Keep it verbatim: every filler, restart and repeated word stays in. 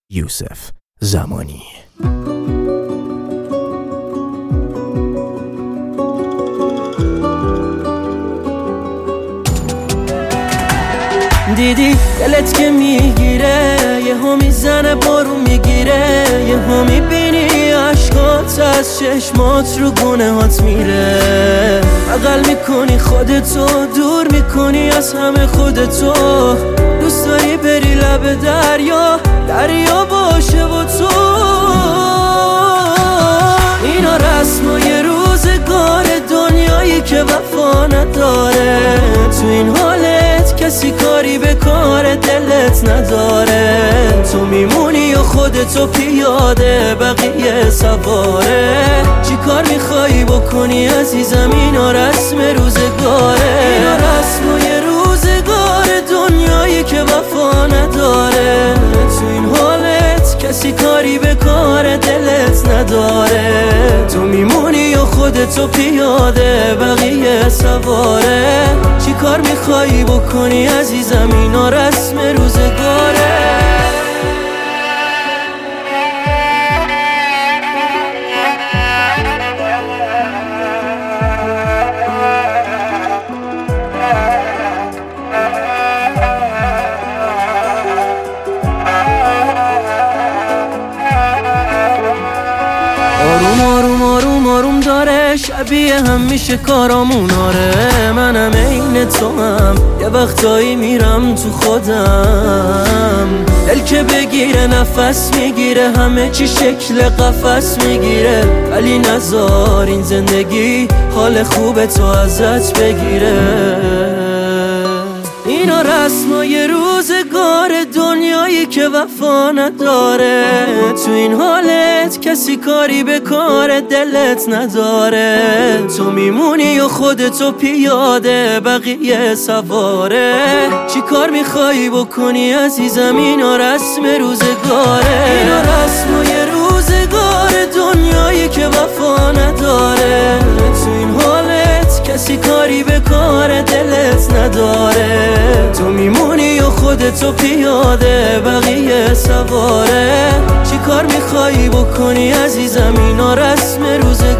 یوسف زمانی. دیدی دلت که میگیره، یه ها میزنه بارون میگیره، یه ها میبینی عشقات از چشمات رو گونه هات میره. بغل میکنی خودتو، دور میکنی از همه خودتو، دوست داری بری لب دریا، دریا باشه با تو. اینا رسمای روزگار دنیایی که وفا نداره. تو این حالت کسی کاری به کار دلت نداره. تو میمونی و خودتو پیاده، بقیه سواره. چی کار میخوایی بکنی عزیزم؟ اینا رسم روزگاره. اینا رسمای روزگار دنیایی که وفا نداره. تو این حالت کسی کاری به کار دلت نداره. تو میمونی و خودتو پیاده، بقیه سواره. چی کار میخوایی بکنی عزیزم؟ اینا رسم روزگاره. آروم آروم آروم آروم داره، شبیه هم میشه کارامون. آره منم عین تو هم، یه وقتایی میرم تو خودم. دل که بگیره نفس میگیره، همه چی شکل قفس میگیره. ولی نذار این زندگی حال خوب تو ازت بگیره. اینا رسمای روزگار دنیایی که وفا نداره. تو این حالت کسی کاری به کار دلت نداره. تو میمونی و خودتو پیاده، بقیه سواره. چی کار میخوایی بکنی عزیزم؟ اینا رسم روزگاره. اینا رسمای روزگار دنیایی که وفا نداره. تو این حالت کسی کاری به کار دلت نداره. تو میمونی و خودتو پیاده، بقیه سواره. چی کار میخوایی بکنی عزیزم؟ اینا رسم روزگاره.